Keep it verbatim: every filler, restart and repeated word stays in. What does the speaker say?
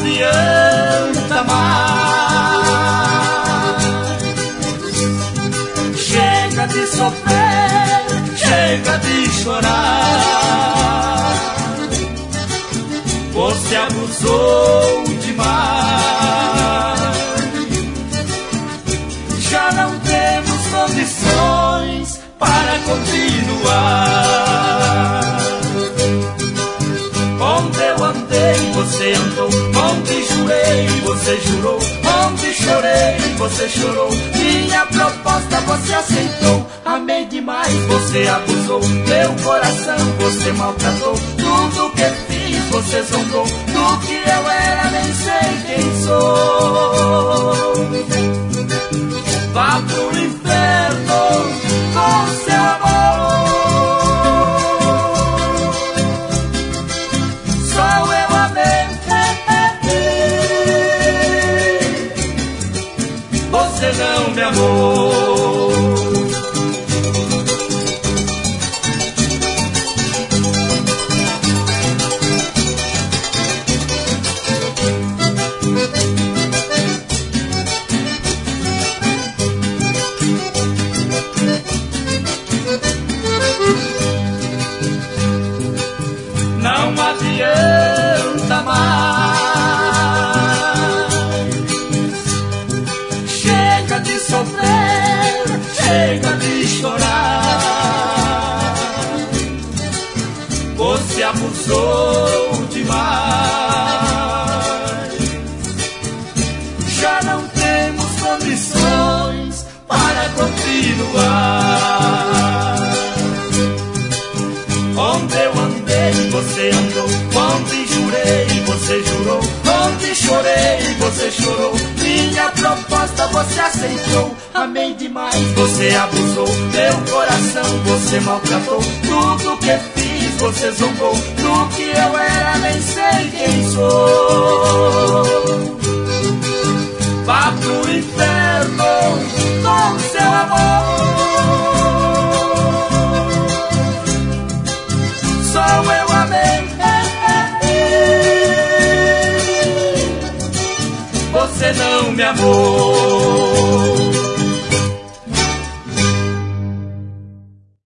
adianta mais. Chega de sofrer, chega de chorar. Você abusou demais. Já não temos condições para continuar. Onde eu andei, você andou. Onde jurei, você jurou. Onde chorei, você chorou. Minha proposta você aceitou. Amei demais, você abusou. Meu coração você maltratou. Tudo que fiz você zombou. Do que eu era nem sei quem sou. Vá pro inferno com seu amor. Só eu amei. Você não me amou. Não adianta mais. Chega de sofrer, chega de chorar. Você abusou demais. Já não temos condições para continuar. Onde eu andei, você andou. Onde jurei, você jurou. Onde chorei, você chorou. Minha proposta você aceitou. Amei demais, você abusou. Meu coração você maltratou. Tudo que fiz você zombou. Do que eu era nem sei quem sou. Vá pro inferno com seu amor. Só eu amei. Você não me amou.